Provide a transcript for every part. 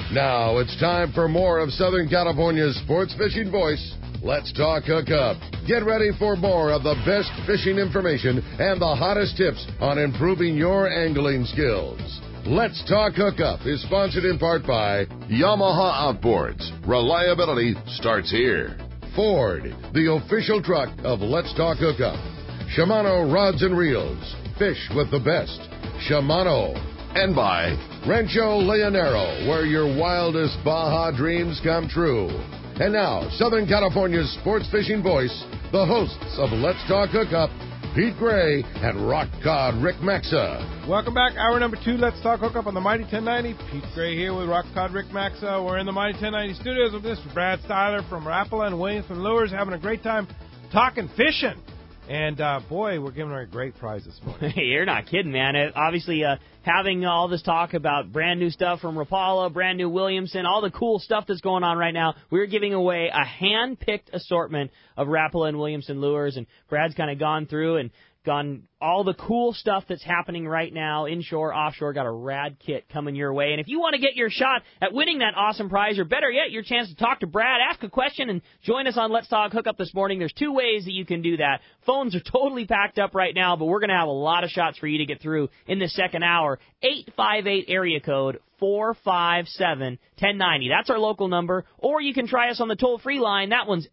Now it's time for more of Southern California's sports fishing voice. Let's talk hookup. Get ready for more of the best fishing information and the hottest tips on improving your angling skills. Let's Talk Hookup is sponsored in part by Yamaha Outboards. Reliability starts here. Ford, the official truck of Let's Talk Hookup. Shimano Rods and Reels. Fish with the best. Shimano. And by Rancho Leonero, where your wildest Baja dreams come true. And now, Southern California's sports fishing voice, the hosts of Let's Talk Hookup, Pete Gray and Rock Cod Rick Maxa. Welcome back. Hour number 2, Let's Talk Hookup on the Mighty 1090. Pete Gray here with Rock Cod Rick Maxa. We're in the Mighty 1090 studios with Mr. Brad Styler from Rapala and Williamson Lures, having a great time talking fishing. And, boy, we're giving away a great prize this morning. You're not kidding, man. Obviously, having all this talk about brand new stuff from Rapala, brand new Williamson, all the cool stuff that's going on right now, we're giving away a hand-picked assortment of Rapala and Williamson lures. And Brad's kind of gone through and gone all the cool stuff that's happening right now, inshore, offshore, got a rad kit coming your way. And if you want to get your shot at winning that awesome prize, or better yet, your chance to talk to Brad, ask a question, and join us on Let's Talk Hookup this morning, there's 2 ways that you can do that. Phones are totally packed up right now, but we're going to have a lot of shots for you to get through in the second hour. 858 area code 457-1090. That's our local number. Or you can try us on the toll-free line. That one's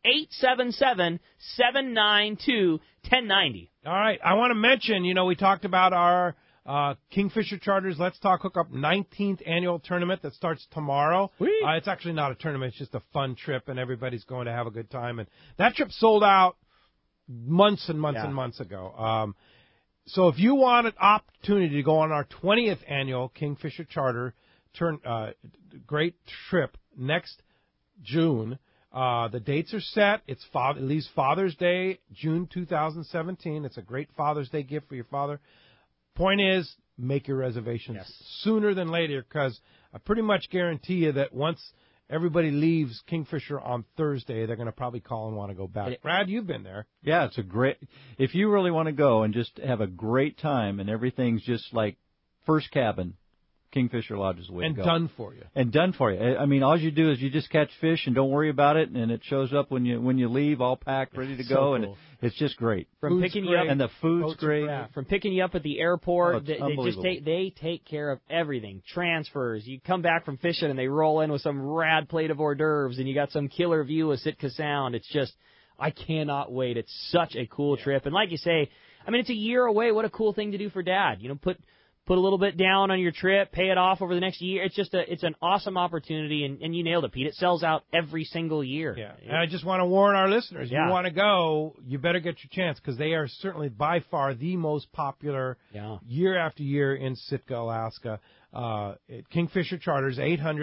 877-792-1090. All right. I want to mention, we talked about our Kingfisher Charters Let's Talk Hookup 19th annual tournament that starts tomorrow. It's actually not a tournament. It's just a fun trip, and everybody's going to have a good time. And that trip sold out months and months and months ago. So if you want an opportunity to go on our 20th annual Kingfisher Charter great trip next June, the dates are set. It leaves Father's Day, June 2017. It's a great Father's Day gift for your father. Point is, make your reservations sooner than later, because I pretty much guarantee you that once everybody leaves Kingfisher on Thursday, they're going to probably call and want to go back. Brad, you've been there. Yeah, it's a great – if you really want to go and just have a great time and everything's just like first cabin, Kingfisher Lodge is the way to go. And done for you. And done for you. I mean, all you do is you just catch fish and don't worry about it, and it shows up when you leave, all packed, ready to go, cool. and it's just great. From picking you up, and the food's great. From picking you up at the airport, they take care of everything. Transfers. You come back from fishing and they roll in with some rad plate of hors d'oeuvres, and you got some killer view of Sitka Sound. It's just, I cannot wait. It's such a cool trip, and like you say, I mean, it's a year away. What a cool thing to do for Dad. Put a little bit down on your trip, pay it off over the next year. It's an awesome opportunity, and you nailed it, Pete. It sells out every single year. Yeah, and I just want to warn our listeners, if you want to go, you better get your chance, because they are certainly by far the most popular year after year in Sitka, Alaska. Kingfisher Charters,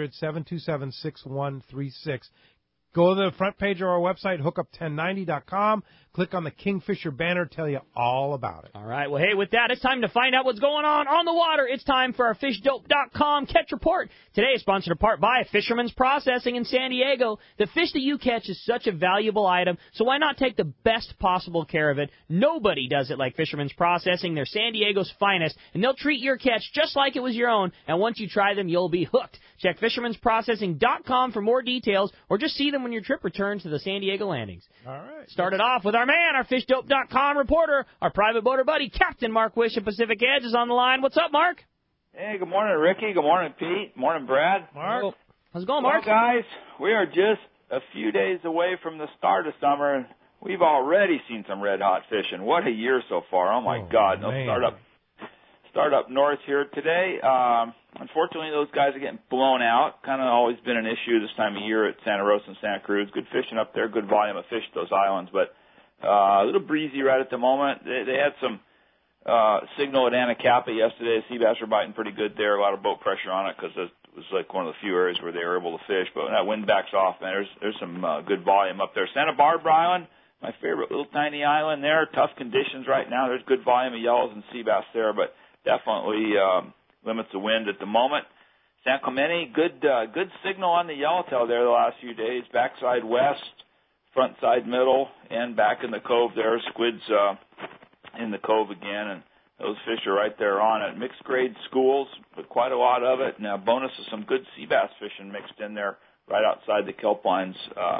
800-727-6136. Go to the front page of our website, hookup1090.com. Click on the Kingfisher banner, tell you all about it. All right. Well, hey, with that, it's time to find out what's going on the water. It's time for our FishDope.com Catch Report. Today is sponsored in part by Fisherman's Processing in San Diego. The fish that you catch is such a valuable item, so why not take the best possible care of it? Nobody does it like Fisherman's Processing. They're San Diego's finest, and they'll treat your catch just like it was your own, and once you try them, you'll be hooked. Check Fisherman'sProcessing.com for more details, or just see them when your trip returns to the San Diego landings. All right. Started off with our man, our FishDope.com reporter, our private boater buddy, Captain Mark Wish of Pacific Edge is on the line. What's up, Mark? Hey, good morning, Ricky. Good morning, Pete. Morning, Brad. Mark. How's it going, Mark? Well, guys, we are just a few days away from the start of summer, and we've already seen some red-hot fishing. What a year so far. Oh, my God. They'll start up north here today. Unfortunately, those guys are getting blown out. Kind of always been an issue this time of year at Santa Rosa and Santa Cruz. Good fishing up there, good volume of fish at those islands, but a little breezy right at the moment. They had some signal at Anacapa yesterday. Sea bass were biting pretty good there. A lot of boat pressure on it because it was like one of the few areas where they were able to fish. But when that wind backs off, man, there's some good volume up there. Santa Barbara Island, my favorite little tiny island there. Tough conditions right now. There's good volume of yellows and sea bass there, but definitely limits the wind at the moment. San Clemente, good signal on the yellowtail there the last few days. Backside west, front side middle, and back in the cove there. Squids in the cove again, and those fish are right there on it. Mixed grade schools, but quite a lot of it. Now, bonus is some good sea bass fishing mixed in there right outside the kelp lines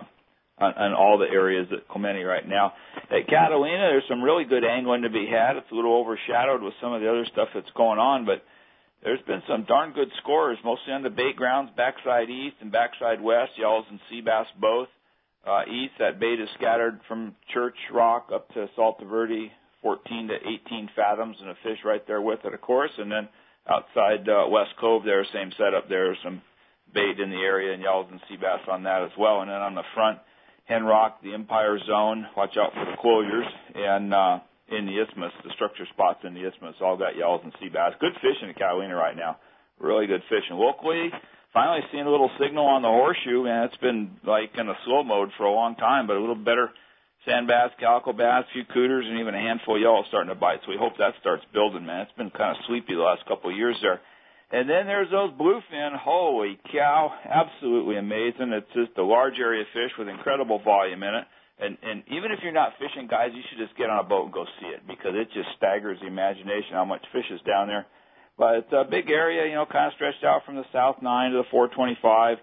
on all the areas at Clemente right now. At Catalina, there's some really good angling to be had. It's a little overshadowed with some of the other stuff that's going on, but there's been some darn good scores, mostly on the bait grounds, backside east and backside west, yellows and sea bass both. East, that bait is scattered from Church Rock up to Salta Verde, 14 to 18 fathoms, and a fish right there with it, of course. And then outside West Cove there, same setup there, some bait in the area and yellows and sea bass on that as well. And then on the front, Hen Rock, the Empire Zone, watch out for the closures, and in the Isthmus, the structure spots in the Isthmus, all got yellows and sea bass. Good fishing in Catalina right now. Really good fishing. Locally, finally seeing a little signal on the Horseshoe, man. It's been like in a slow mode for a long time, but a little better sand bass, calico bass, a few cooters, and even a handful of yellow starting to bite. So we hope that starts building, man. It's been kind of sleepy the last couple of years there. And then there's those bluefin. Holy cow, absolutely amazing. It's just a large area fish with incredible volume in it. And even if you're not fishing, guys, you should just get on a boat and go see it, because it just staggers the imagination how much fish is down there. But it's a big area, you know, kind of stretched out from the South 9 to the 425,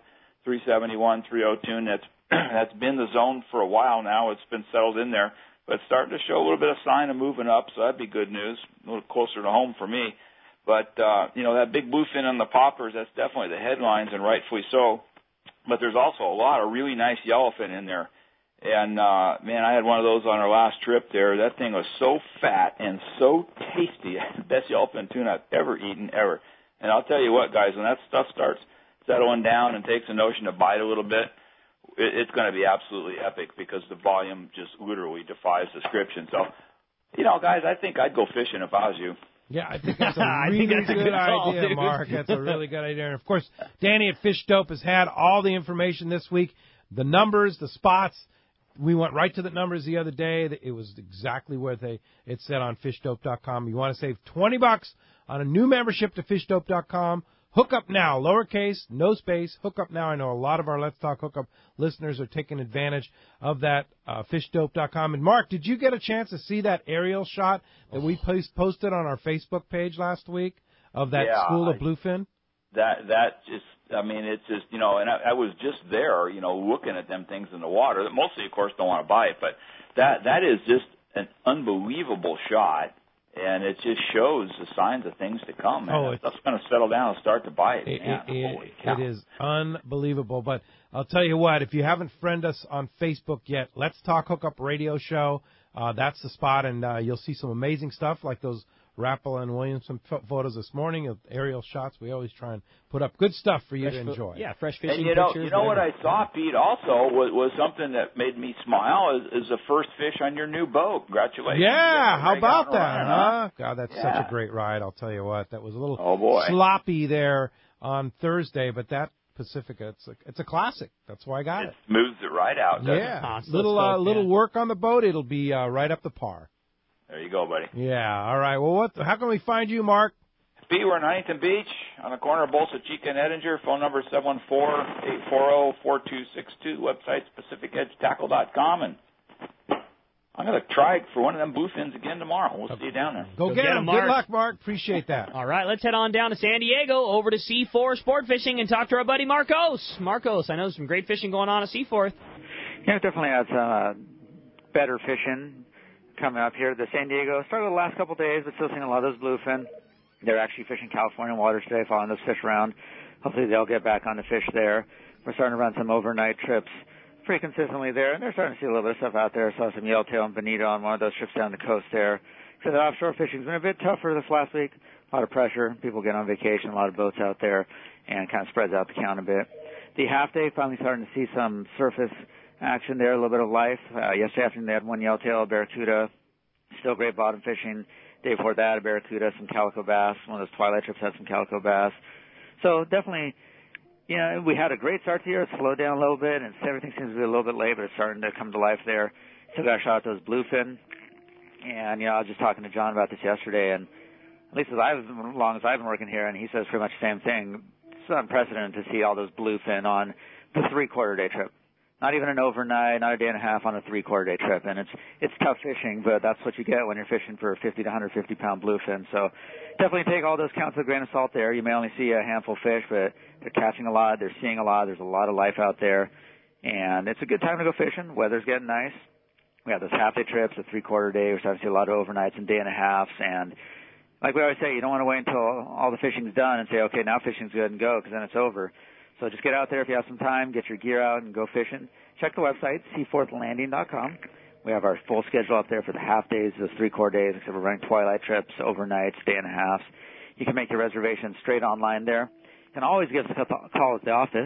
371, 302, and that's been the zone for a while now. It's been settled in there, but it's starting to show a little bit of sign of moving up, so that'd be good news, a little closer to home for me. But, you know, that big bluefin on the poppers, that's definitely the headlines, and rightfully so. But there's also a lot of really nice yellowfin in there. And, man, I had one of those on our last trip there. That thing was so fat and so tasty. The best yellowfin tuna I've ever eaten, ever. And I'll tell you what, guys, when that stuff starts settling down and takes a notion to bite a little bit, it's going to be absolutely epic, because the volume just literally defies description. So, you know, guys, I think I'd go fishing if I was you. Yeah, I think that's a really good idea, Mark. That's a really good idea. And, of course, Danny at Fish Dope has had all the information this week, the numbers, the spots. We went right to the numbers the other day. It was exactly what it said on fishdope.com. You want to save $20 on a new membership to fishdope.com. Hook up now, lowercase, no space, hook up now. I know a lot of our Let's Talk Hookup listeners are taking advantage of that, fishdope.com. And, Mark, did you get a chance to see that aerial shot that we posted on our Facebook page last week of that school of bluefin? That just, I mean, it's just, you know, and I was just there, you know, looking at them things in the water. Mostly, of course, don't want to bite, but that is just an unbelievable shot. And it just shows the signs of things to come. Man. Stuff's going to settle down and start to bite. It is unbelievable. But I'll tell you what, if you haven't friended us on Facebook yet, Let's Talk Hookup Radio Show. That's the spot, and you'll see some amazing stuff like those Rappel and Williamson photos this morning of aerial shots. We always try and put up good stuff for you to enjoy. Yeah, fresh fishing and pictures. You know what I saw, Pete, also was something that made me smile is the first fish on your new boat. Congratulations. Yeah, how about that, huh? God, that's such a great ride. I'll tell you what. That was a little sloppy there on Thursday, but that Pacifica, it's a classic. That's why I got it. It smooths it right out, doesn't it? Yeah, little work on the boat. It'll be right up the par. There you go, buddy. Yeah, all right. Well, how can we find you, Mark? Pete, we're in Huntington Beach on the corner of Bolsa Chica and Edinger. Phone number 714-840-4262. Website PacificEdgeTackle.com. And I'm going to try for one of them bluefins again tomorrow. We'll see you down there. Go get them. Good luck, Mark. Appreciate that. All right, let's head on down to San Diego, over to C4 Sport Fishing, and talk to our buddy Marcos. Marcos, I know there's some great fishing going on at C4. Yeah, it definitely has better fishing coming up here. The San Diego started the last couple of days, but still seeing a lot of those bluefin. They're actually fishing California waters today, following those fish around. Hopefully they'll get back on the fish there. We're starting to run some overnight trips pretty consistently there, and they're starting to see a little bit of stuff out there. Saw some yellowtail and bonito on one of those trips down the coast there. So the offshore fishing's been a bit tougher this last week. A lot of pressure. People get on vacation, a lot of boats out there, and kind of spreads out the count a bit. The half day, finally starting to see some surface action there, a little bit of life. Yesterday afternoon they had one yellowtail, a barracuda, still great bottom fishing. Day before that, a barracuda, some calico bass. One of those twilight trips had some calico bass. So definitely, you know, we had a great start to the year. It slowed down a little bit, and everything seems to be a little bit late, but it's starting to come to life there. Still got a shot at those bluefin. And, you know, I was just talking to John about this yesterday, and at least as long as I've been working here, and he says pretty much the same thing. It's unprecedented to see all those bluefin on the 3/4 day trip. not even an overnight, not a day and a half on a 3/4 day trip. And it's tough fishing, but that's what you get when you're fishing for 50 to 150 pound bluefin. So definitely take all those counts with a grain of salt there. You may only see a handful of fish, but they're catching a lot, they're seeing a lot, there's a lot of life out there. And it's a good time to go fishing. Weather's getting nice. We have those half-day trips, a 3/4 day. We're starting to see a lot of overnights and day and a halves. And like we always say, you don't want to wait until all the fishing's done and say, okay, now fishing's good and go, because then it's over. So just get out there if you have some time, get your gear out and go fishing. Check the website, seaforthlanding.com. We have our full schedule up there for the half days, those 3/4 days, except we're running twilight trips, overnights, day and a halves. You can make your reservations straight online there. You can always give us a call at the office,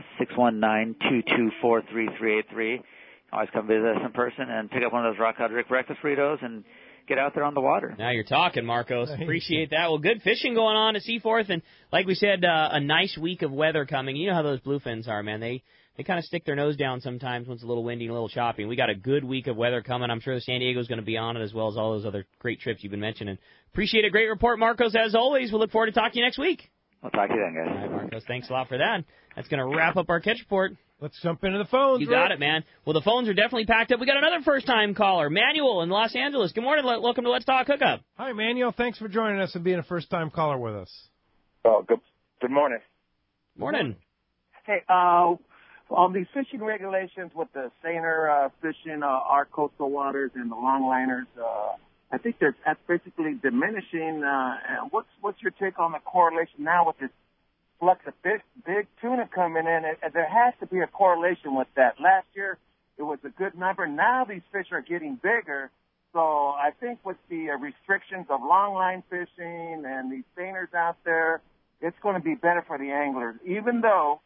619-224-3383. Always come visit us in person and pick up one of those Rock Cod Rick breakfast burritos and get out there on the water. Now you're talking, Marcos. Appreciate that. Well, good fishing going on at Seaforth, and like we said, a nice week of weather coming. You know how those bluefins are, man. They kind of stick their nose down sometimes when it's a little windy and a little choppy. And we got a good week of weather coming. I'm sure the San Diego's going to be on it, as well as all those other great trips you've been mentioning. Appreciate a great report, Marcos, as always. We'll look forward to talking to you next week. I'll talk to you then, guys. All right, Marcos, thanks a lot for that. That's going to wrap up our catch report. Let's jump into the phones. You got it, man. Well, the phones are definitely packed up. We got another first-time caller, Manuel in Los Angeles. Good morning. Welcome to Let's Talk Hookup. Hi, Manuel. Thanks for joining us and being a first-time caller with us. Oh, good morning. Morning. Hey, on these fishing regulations with the seiner fishing our coastal waters and the longliners, I think that's basically diminishing. What's your take on the correlation now with this flux of big tuna coming in? There has to be a correlation with that. Last year, it was a good number. Now these fish are getting bigger. So I think with the restrictions of longline fishing and these seiners out there, it's going to be better for the anglers. Even though,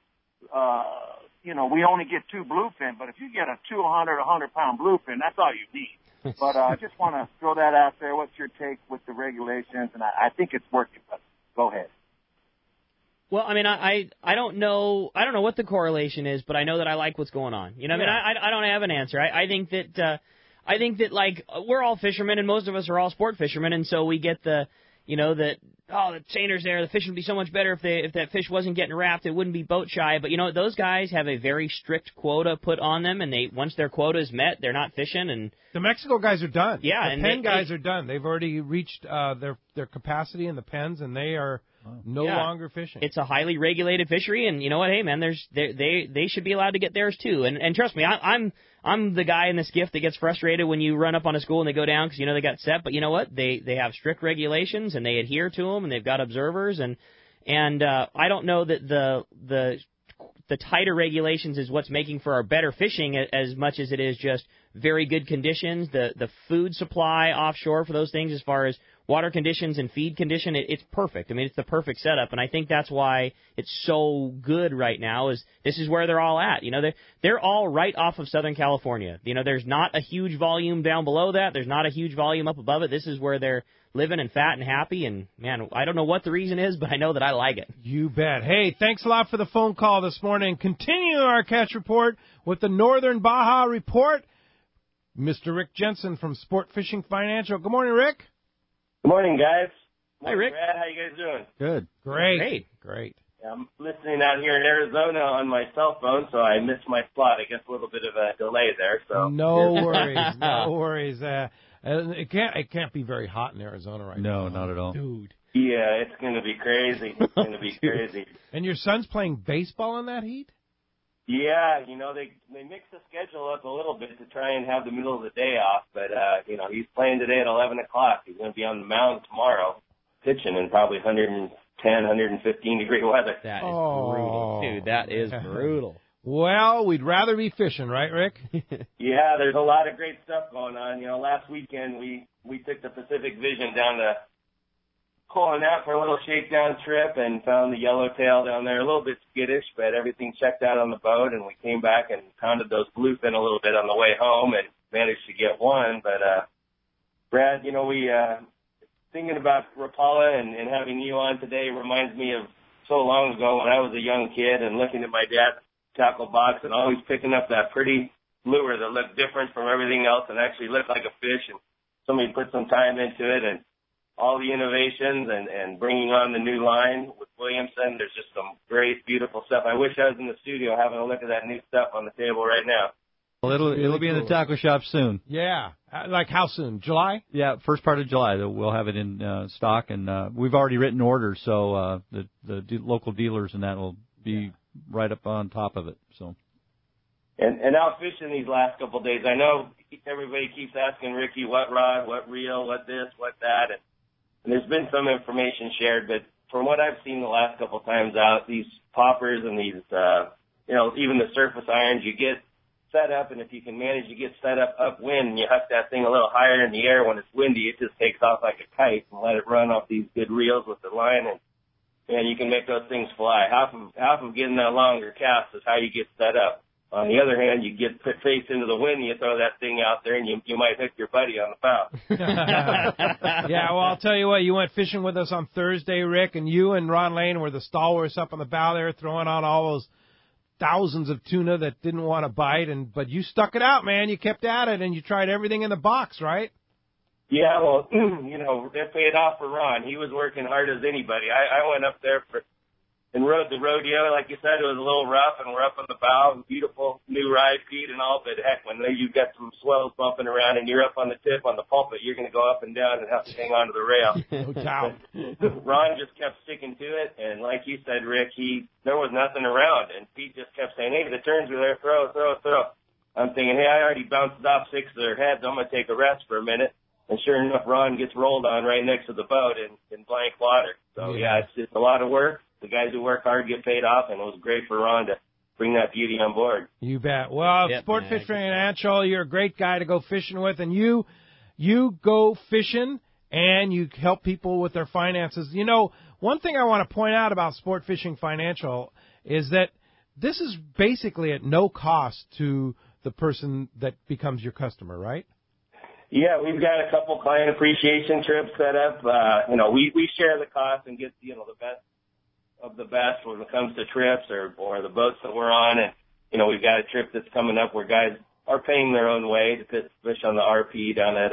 we only get 2 bluefin, but if you get a 200, 100-pound bluefin, that's all you need. But I just want to throw that out there. What's your take with the regulations? And I think it's working, but go ahead. Well, I mean, I don't know what the correlation is, but I know that I like what's going on. You know, what I mean, I don't have an answer. I think that like we're all fishermen, and most of us are all sport fishermen, and so we get the the seiner's there. The fish would be so much better if that fish wasn't getting wrapped. It wouldn't be boat shy. But those guys have a very strict quota put on them, and once their quota is met, they're not fishing. And the Mexico guys are done. Yeah, the pen guys are done. They've already reached their capacity in the pens, and they are no longer fishing. It's a highly regulated fishery, and you know what? Hey, man, they should be allowed to get theirs too. And trust me, I'm the guy in the skiff that gets frustrated when you run up on a school and they go down because they got set. But you know what? They have strict regulations and they adhere to them, and they've got observers. And I don't know that the tighter regulations is what's making for our better fishing as much as it is just very good conditions. The food supply offshore for those things, as far as water conditions and feed condition, it's perfect. I mean, it's the perfect setup, and I think that's why it's so good right now. Is this is where they're all at? They're all right off of Southern California. There's not a huge volume down below that. There's not a huge volume up above it. This is where they're living and fat and happy. And man, I don't know what the reason is, but I know that I like it. You bet. Hey, thanks a lot for the phone call this morning. Continuing our catch report with the Northern Baja Report, Mr. Rick Jensen from Sport Fishing Financial. Good morning, Rick. Good morning, guys. Hi, Rick. Brad, how you guys doing? Good. Great. Yeah, I'm listening out here in Arizona on my cell phone, so I missed my slot. I guess a little bit of a delay there. So no worries. It can't be very hot in Arizona right now. No, not at all, dude. Yeah, it's going to be crazy. It's going to be crazy. And your son's playing baseball in that heat? Yeah, they mix the schedule up a little bit to try and have the middle of the day off, but he's playing today at 11 o'clock. He's going to be on the mound tomorrow pitching in probably 110, 115 degree weather. That is brutal. Dude, that is brutal. Well, we'd rather be fishing, right, Rick? Yeah, there's a lot of great stuff going on. Last weekend we took the Pacific Vision down to pulling out for a little shakedown trip and found the yellowtail down there, a little bit skittish, but everything checked out on the boat, and we came back and pounded those bluefin a little bit on the way home and managed to get one. But Brad, we thinking about Rapala and having you on today reminds me of so long ago when I was a young kid and looking at my dad's tackle box and always picking up that pretty lure that looked different from everything else and actually looked like a fish, and somebody put some time into it, and all the innovations and bringing on the new line with Williamson. There's just some great, beautiful stuff. I wish I was in the studio having a look at that new stuff on the table right now. Well, it'll be in the taco shop soon. Yeah. Like how soon? July? Yeah, first part of July. We'll have it in stock, and we've already written orders, so the local dealers and that will be right up on top of it. So. And out fishing these last couple of days, I know everybody keeps asking Ricky what rod, what reel, what this, what that, and there's been some information shared, but from what I've seen the last couple of times out, these poppers and these, even the surface irons, you get set up, and if you can manage to get set up upwind and you huck that thing a little higher in the air when it's windy, it just takes off like a kite and let it run off these good reels with the line, and you can make those things fly. Half of getting that longer cast is how you get set up. On the other hand, you get face into the wind and you throw that thing out there and you might hit your buddy on the bow. Yeah, well, I'll tell you what, you went fishing with us on Thursday, Rick, and you and Ron Lane were the stalwarts up on the bow there throwing on all those thousands of tuna that didn't want to bite, but you stuck it out, man. You kept at it, and you tried everything in the box, right? Yeah, well, it paid off for Ron. He was working hard as anybody. I went up there and rode the rodeo. Like you said, it was a little rough, and we're up on the bow, beautiful new ride feed and all, but heck, when you've got some swells bumping around and you're up on the tip on the pulpit, you're going to go up and down and have to hang on to the rail. No doubt. Ron just kept sticking to it, and like you said, Rick, there was nothing around, and Pete just kept saying, hey, the turns are there, throw. I'm thinking, hey, I already bounced off 6 of their heads. I'm going to take a rest for a minute. And sure enough, Ron gets rolled on right next to the boat in blank water. So, yeah, it's a lot of work. The guys who work hard get paid off, and it was great for Ron to bring that beauty on board. You bet. Well, Sportfish Financial, you're a great guy to go fishing with, and you go fishing and you help people with their finances. You know, one thing I want to point out about Sport Fishing Financial is that this is basically at no cost to the person that becomes your customer, right? Yeah, we've got a couple client appreciation trips set up. We share the cost and get, the best of the best when it comes to trips or the boats that we're on. And, we've got a trip that's coming up where guys are paying their own way to fish on the RP down at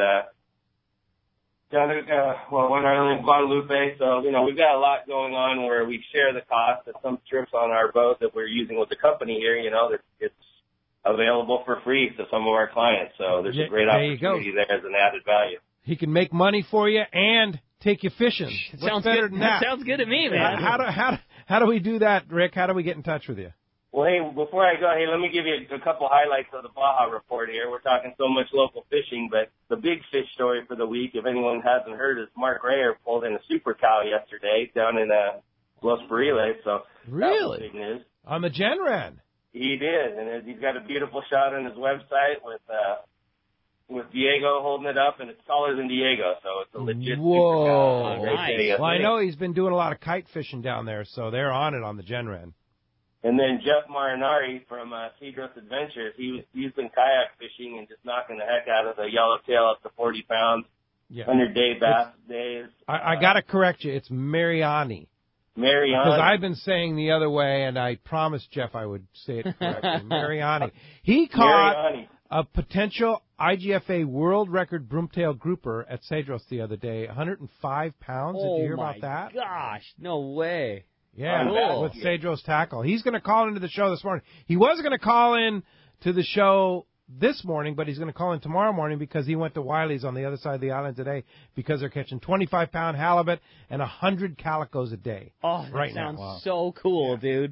One Island, Guadalupe. So, we've got a lot going on where we share the cost of some trips on our boat that we're using with the company here. It's available for free to some of our clients. So there's a great opportunity there as an added value. He can make money for you and take you fishing. Sounds better than that? Sounds good to me, man. How do we do that, Rick? How do we get in touch with you? Well, hey, before I go, let me give you a couple highlights of the Baja report here. We're talking so much local fishing, but the big fish story for the week, if anyone hasn't heard, is Mark Rayer pulled in a super cow yesterday down in Los Feriles. So really? That was big news. On the Genran. He did, and he's got a beautiful shot on his website with Diego holding it up, and it's taller than Diego, so it's a legit super cow. Nice. Well, I know he's been doing a lot of kite fishing down there, so they're on it on the Genran. And then Jeff Marinari from Cedros Adventures, he's been kayak fishing and just knocking the heck out of the yellowtail up to 40 pounds, 100-day bass days. I got to correct you. It's Mariani. Because I've been saying the other way, and I promised Jeff I would say it correctly. Mariani. He caught a potential IGFA world record broomtail grouper at Cedros the other day, 105 pounds. Did you hear about that? Oh, my gosh. No way. Yeah, cool. With Cedros tackle. He's going to call into the show this morning. He was going to call in to the show this morning, but he's going to call in tomorrow morning because he went to Wiley's on the other side of the island today because they're catching 25-pound halibut and 100 calicos a day. Oh, that sounds so cool, dude.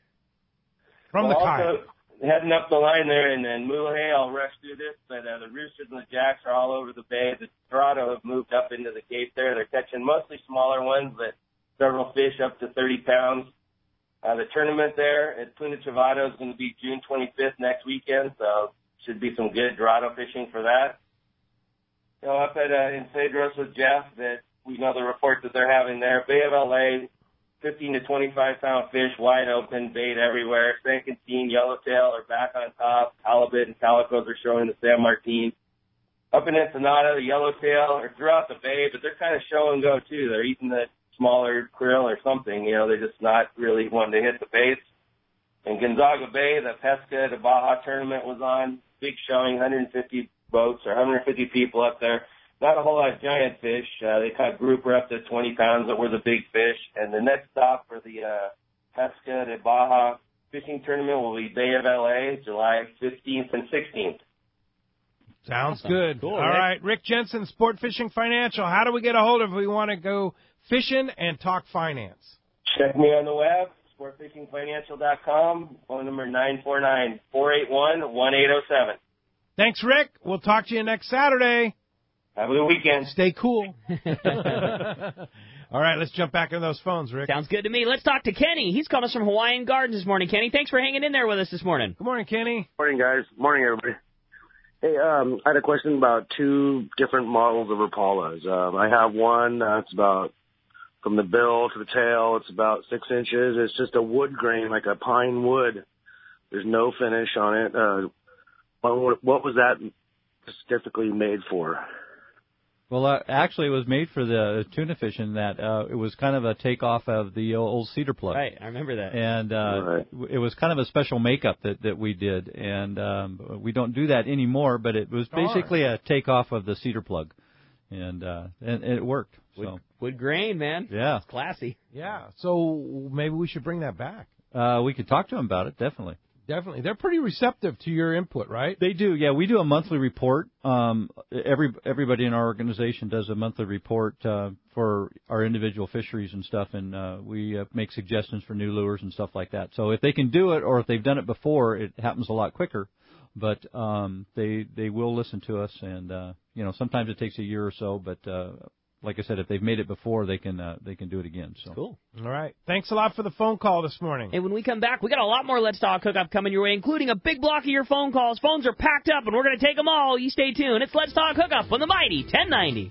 From the kayak. Heading up the line there, and then Mulhay, I'll rush through this, but the roosters and the jacks are all over the bay. The Dorado have moved up into the Cape there. They're catching mostly smaller ones, but several fish up to 30 pounds. The tournament there at Punta Travado is going to be June 25th next weekend, so should be some good Dorado fishing for that. Up at in Cedros with Jeff, that we know the reports that they're having there. Bay of LA, 15 to 25-pound fish, wide open, bait everywhere. San Quintin, yellowtail are back on top. Halibut and calicos are showing the San Martin. Up in Ensenada, the yellowtail are throughout the bay, but they're kind of show and go too. They're eating the smaller krill or something. They're just not really wanting to hit the baits. In Gonzaga Bay, the Pesca de Baja tournament was on. Big showing, 150 boats or 150 people up there. Not a whole lot of giant fish. They caught grouper up to 20 pounds that were the big fish. And the next stop for the Pesca de Baja fishing tournament will be Bay of LA, July 15th and 16th. Sounds awesome. good. Cool, All Rick. right, Rick Jensen, Sport Fishing Financial. How do we get a hold of if we want to go fishing and talk finance? Check me on the web, sportfishingfinancial.com, phone number 949-481-1807. Thanks, Rick. We'll talk to you next Saturday. Have a good weekend. Stay cool. All right, let's jump back into those phones, Rick. Sounds good to me. Let's talk to Kenny. He's calling us from Hawaiian Gardens this morning. Kenny, thanks for hanging in there with us this morning. Good morning, Kenny. Morning, guys. Morning, everybody. Hey, I had a question about two different models of Rapalas. I have one that's about, from the bill to the tail, it's about 6 inches. It's just a wood grain, like a pine wood. There's no finish on it. What was that specifically made for? Well, actually, it was made for the tuna fishing. That it was kind of a takeoff of the old cedar plug. Right, I remember that. And Right. it was kind of a special makeup that we did, and we don't do that anymore. But it was basically a takeoff of the cedar plug, and it worked. So Wood grain, man. yeah, It's classy. Yeah, so maybe we should bring that back. we could talk to them about it, definitely. Definitely. They're pretty receptive to your input, right? They do, yeah. We do a monthly report. Everybody in our organization does a monthly report for our individual fisheries and stuff, and we make suggestions for new lures and stuff like that. So if they can do it, or if they've done it before, it happens a lot quicker. But they will listen to us, and sometimes it takes a year or so. But like I said, if they've made it before, they can do it again. So Cool. All right. Thanks a lot for the phone call this morning. And when we come back, we got a lot more Let's Talk Hookup coming your way, including a big block of your phone calls. Phones are packed up, and we're going to take them all. You stay tuned. It's Let's Talk Hookup on the mighty 1090.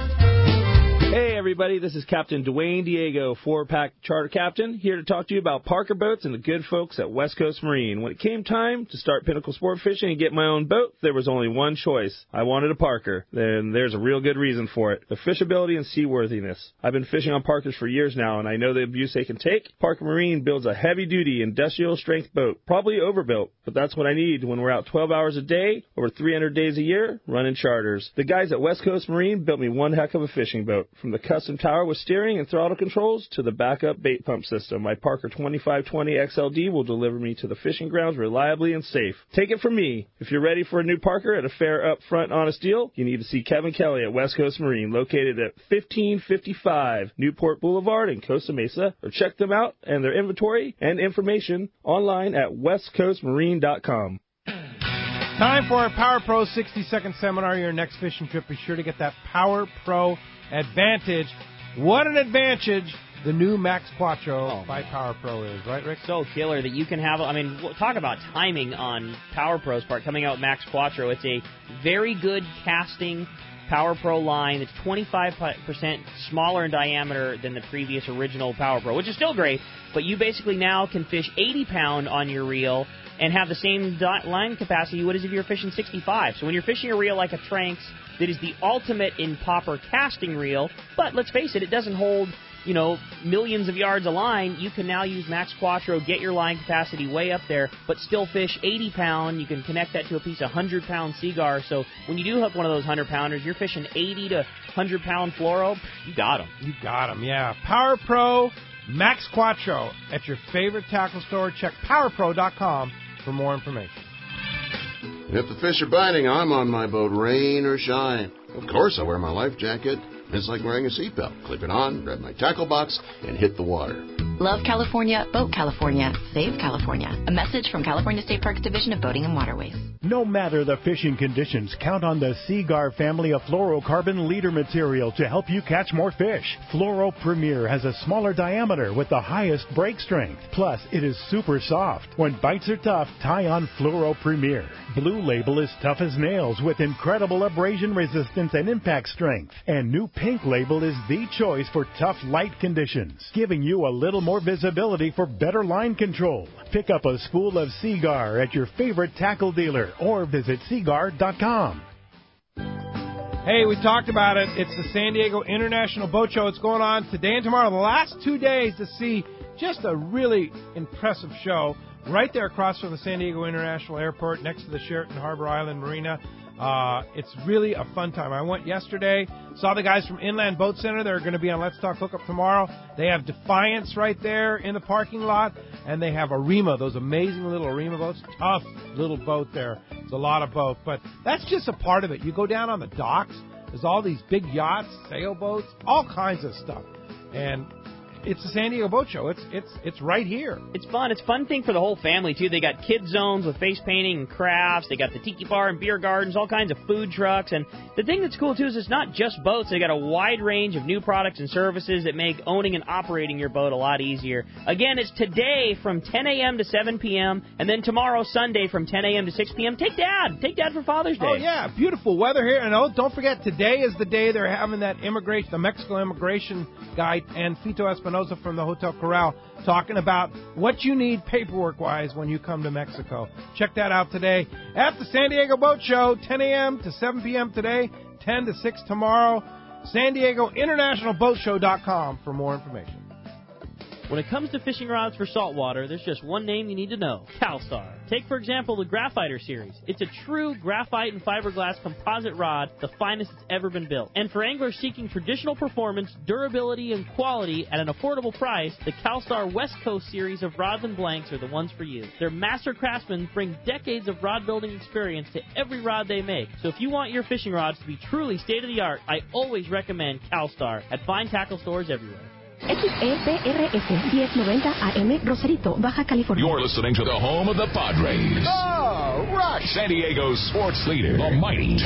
Hey everybody, this is Captain Dwayne Diego, 4-pack charter captain, here to talk to you about Parker Boats and the good folks at West Coast Marine. When it came time to start Pinnacle Sport Fishing and get my own boat, there was only one choice. I wanted a Parker. Then there's a real good reason for it. The fishability and seaworthiness. I've been fishing on Parkers for years now, and I know the abuse they can take. Parker Marine builds a heavy-duty, industrial-strength boat, probably overbuilt, but that's what I need when we're out 12 hours a day, over 300 days a year, running charters. The guys at West Coast Marine built me one heck of a fishing boat. From the custom tower with steering and throttle controls to the backup bait pump system, my Parker 2520 XLD will deliver me to the fishing grounds reliably and safe. Take it from me. If you're ready for a new Parker at a fair, upfront, honest deal, you need to see Kevin Kelly at West Coast Marine, located at 1555 Newport Boulevard in Costa Mesa, or check them out and their inventory and information online at westcoastmarine.com. Time for our Power Pro 60-second seminar. Your next fishing trip. Be sure to get that Power Pro Advantage. What an advantage the new Max Quattro by Power Pro is, right, Rick? So killer that you can have, talk about timing on Power Pro's part, coming out with Max Quattro. It's a very good casting Power Pro line. It's 25% smaller in diameter than the previous original Power Pro, which is still great, but you basically now can fish 80-pound on your reel and have the same line capacity you would as if you're fishing 65. So when you're fishing a reel like a Tranx that is the ultimate in popper casting reel, but let's face it, it doesn't hold, millions of yards of line, you can now use Max Quattro, get your line capacity way up there, but still fish 80-pound. You can connect that to a piece of 100-pound Seagar. So when you do hook one of those 100-pounders, you're fishing 80 to 100-pound fluoro, you got them. You got them, yeah. Power Pro Max Quattro at your favorite tackle store. Check powerpro.com for more information. If the fish are biting, I'm on my boat, rain or shine. Of course, I wear my life jacket. It's like wearing a seatbelt. Clip it on, grab my tackle box, and hit the water. Love California, Boat California, Save California. A message from California State Parks Division of Boating and Waterways. No matter the fishing conditions, count on the Seagar family of fluorocarbon leader material to help you catch more fish. Fluoro Premier has a smaller diameter with the highest break strength. Plus, it is super soft. When bites are tough, tie on Fluoro Premier. Blue Label is tough as nails with incredible abrasion resistance and impact strength. And new Pink Label is the choice for tough light conditions, giving you a little more visibility for better line control. Pick up a spool of Seagar at your favorite tackle dealer or visit Seagar.com. Hey, we talked about it. It's the San Diego International Boat Show. It's going on today and tomorrow. The last 2 days to see just a really impressive show right there across from the San Diego International Airport, next to the Sheraton Harbor Island Marina. It's really a fun time. I went yesterday, saw the guys from Inland Boat Center. They're going to be on Let's Talk Hookup tomorrow. They have Defiance right there in the parking lot, and they have Arima, those amazing little Arima boats. Tough little boat there. It's a lot of boat, but that's just a part of it. You go down on the docks, there's all these big yachts, sailboats, all kinds of stuff. And it's the San Diego Boat Show. It's right here. It's fun. It's a fun thing for the whole family, too. They got kids zones with face painting and crafts. They got the tiki bar and beer gardens, all kinds of food trucks. And the thing that's cool, too, is it's not just boats. They got a wide range of new products and services that make owning and operating your boat a lot easier. Again, it's today from 10 a.m. to 7 p.m., and then tomorrow, Sunday, from 10 a.m. to 6 p.m. Take Dad for Father's Day. Oh, yeah. Beautiful weather here. And don't forget, today is the day they're having that the Mexico immigration guy and Fito Espinosa from the Hotel Corral talking about what you need paperwork-wise when you come to Mexico. Check that out today at the San Diego Boat Show, 10 a.m. to 7 p.m. today, 10 to 6 tomorrow. San Diego International Boat Show.com for more information. When it comes to fishing rods for saltwater, there's just one name you need to know, CalStar. Take, for example, the Graphiter series. It's a true graphite and fiberglass composite rod, the finest it's ever been built. And for anglers seeking traditional performance, durability, and quality at an affordable price, the CalStar West Coast series of rods and blanks are the ones for you. Their master craftsmen bring decades of rod building experience to every rod they make. So if you want your fishing rods to be truly state-of-the-art, I always recommend CalStar at fine tackle stores everywhere. XEPRS 1090 AM, Rosarito, Baja California. You're listening to the home of the Padres. Oh, right. San Diego's sports leader, the mighty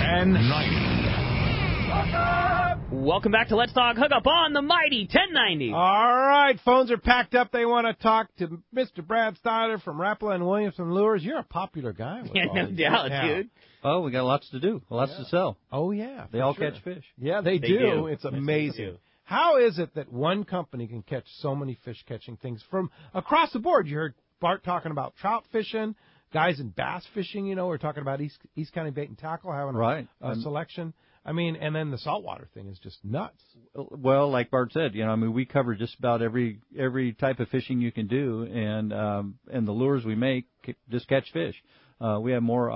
1090. Welcome back to Let's Talk Hookup on the mighty 1090. All right, phones are packed up. They want to talk to Mr. Brad Styler from Rapala and Williamson Lures. You're a popular guy. Yeah, no doubt, dude. Oh, we got lots to do, lots to sell. Oh, yeah. They all catch fish. Yeah, they do. It's amazing. How is it that one company can catch so many fish-catching things from across the board? You heard Bart talking about trout fishing, guys in bass fishing, we're talking about East County Bait and Tackle having a selection. I mean, and then the saltwater thing is just nuts. Well, like Bart said, we cover just about every type of fishing you can do, and the lures we make just catch fish. We have more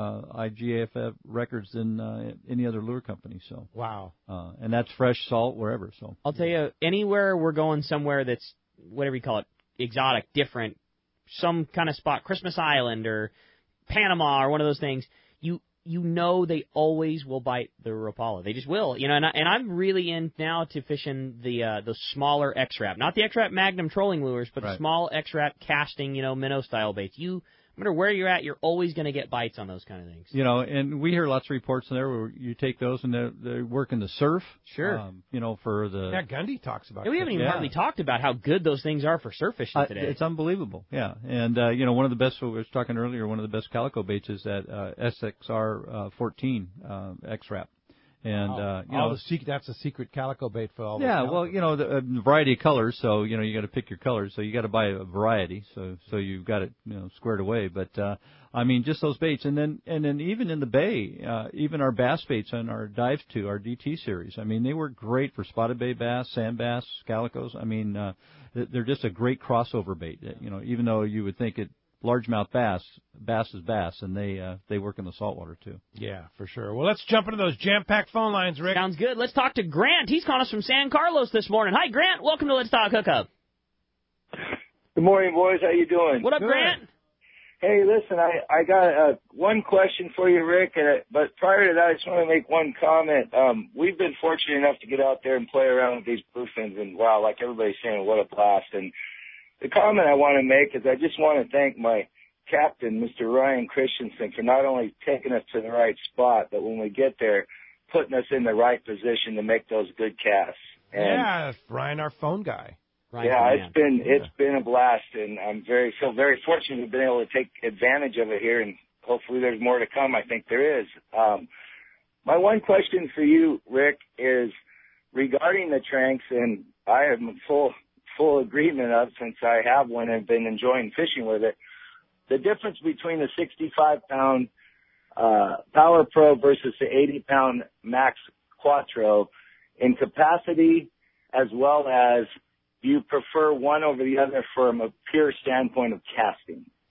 IGAFF records than any other lure company. So wow, and that's fresh salt wherever. So I'll tell you, anywhere we're going somewhere that's whatever you call it, exotic, different, some kind of spot, Christmas Island or Panama or one of those things, they always will bite the Rapala. They just will, and I'm really in now to fishing the smaller X-Rap, not the X-Rap Magnum trolling lures, but the small X-Rap casting, minnow style baits. No matter where you're at, you're always going to get bites on those kind of things. And we hear lots of reports there where you take those and they work in the surf. Sure. For the... Yeah, Gundy talks about it. We haven't even hardly talked about how good those things are for surf fishing today. It's unbelievable, yeah. And, one of the best, we were talking earlier, one of the best calico baits is that SXR 14 X-Rap. And that's a secret calico bait for all. Yeah, well, the variety of colors. So you got to pick your colors. So you got to buy a variety. So you've got it squared away. But just those baits, and then even in the bay, even our bass baits on our Dive 2, our DT series. They work great for spotted bay bass, sand bass, calicos. They're just a great crossover bait. Even though you would think largemouth bass is bass, and they work in the saltwater too. Yeah, for sure. Well, let's jump into those jam-packed phone lines, Rick. Sounds good. Let's talk to Grant. He's calling us from San Carlos this morning. Hi, Grant. Welcome to Let's Talk Hookup. Good morning, boys. How you doing? What up, Grant? Hey, listen, I got one question for you, Rick, but prior to that, I just want to make one comment. We've been fortunate enough to get out there and play around with these bluefins, and wow, like everybody's saying, what a blast. And the comment I want to make is I just want to thank my captain, Mr. Ryan Christensen, for not only taking us to the right spot, but when we get there, putting us in the right position to make those good casts. And Ryan, our phone guy. Ryan, it's been a blast, and feel very fortunate to have been able to take advantage of it here, and hopefully there's more to come. I think there is. My one question for you, Rick, is regarding the Tranks, and I am in full agreement of, since I have one and been enjoying fishing with it, the difference between the 65-pound Power Pro versus the 80-pound Max Quattro in capacity, as well as do you prefer one over the other from a pure standpoint of casting?